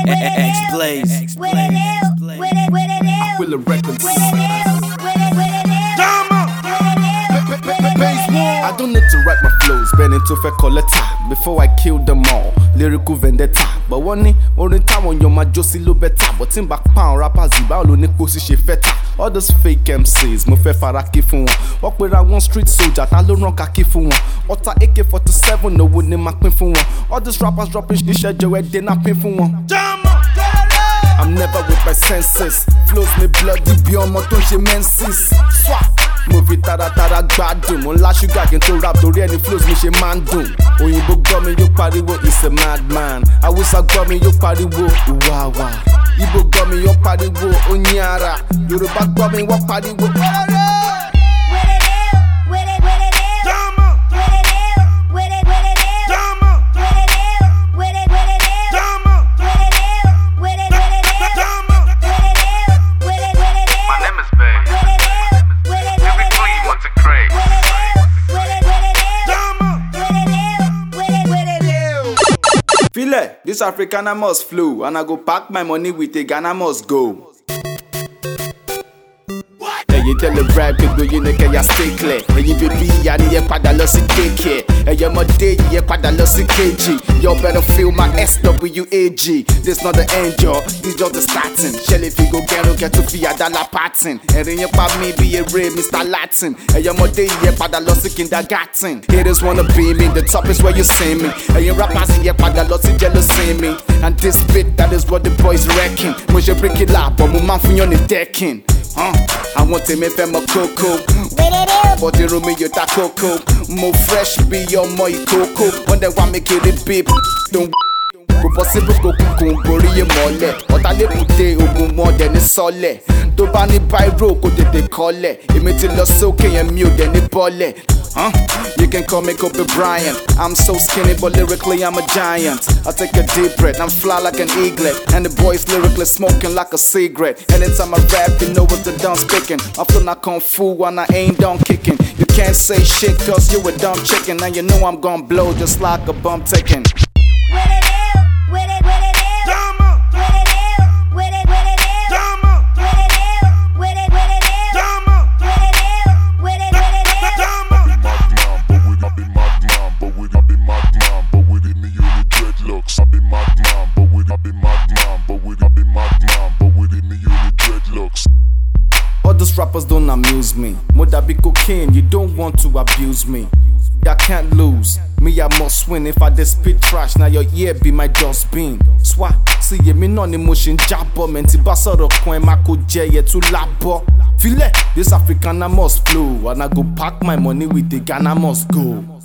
X-Blaze. Aquila Records. I don't need to write my flows, bending to fair collector before I kill them all. Lyrical vendetta, but one day, only time on your majosi lo better. But in back pound rappers, about Nicosi she feta. All those fake MCs, mo fe faraki fun won. Walk with one street soldier, ta lo ran kaki fun won. Otta AK-47, no wood ni ma pin fun won. All these rappers dropping shit, schedule where they not pin fun won. I'm never with my senses. Flows me bloody beyond my tongue, she menses. Swap. Movie tara gbadun. Mo la sugar kí n tó rap torí ẹni flows mi ṣe máa ń dùn. Òyìnbó gbọ́ mi yóò pariwo is a madman. Hausa gbọ́ mi yóò pariwo ìwàwà. Igbo gbọ́ mi yóò pariwo oyin ara. Yorùbá gbọ́ mi wọ́n pariwo. This Africana must flow, and I go pack my money with a Ghana must go. You tell the bribe people you know can ya stay clear. And you baby ya ni ye pada lossy daycare. And your mother ye pada lossy KG. You better feel my SWAG. This not the end, y'all. This just the starting. Shell if you go get to fee a dollar pattern. And then you pop me be a ray Mr. Latin. And your mother ye pada lossy kindergarten. Haters wanna be me, the top is where you see me. And your rappers ye pada lossy jealousy me. And this bit that is what the boys reckon. When you break it up, but my man for you on the decking. I want to make them a cocoa. But the room you ta cocoa. More fresh be your more cocoa. When they want make it a beep. Don't go possible go bury your mole. But I live with ogun more than a solid. To bani by road go they call it. It made it look so okay and mute than it ball. You can call me Kobe Bryant. I'm so skinny, but lyrically I'm a giant. I take a deep breath, I'm fly like an eaglet. And the boys lyrically smoking like a cigarette. Anytime I rap, you know what the done speaking. I feel like Kung Fu and I ain't done kicking. You can't say shit cause you a dumb chicken. And you know I'm gonna blow just like a bump ticking. Those rappers don't amuse me. Mother be cocaine, you don't want to abuse me. I can't lose, me I must win. If I just spit trash, now your ear be my dustbin. Swat, see ye me non emotion jabber. Menti basoro coin mako jeye to labo. Feel it, this Africana must flow. And I go pack my money with the Ghana must go.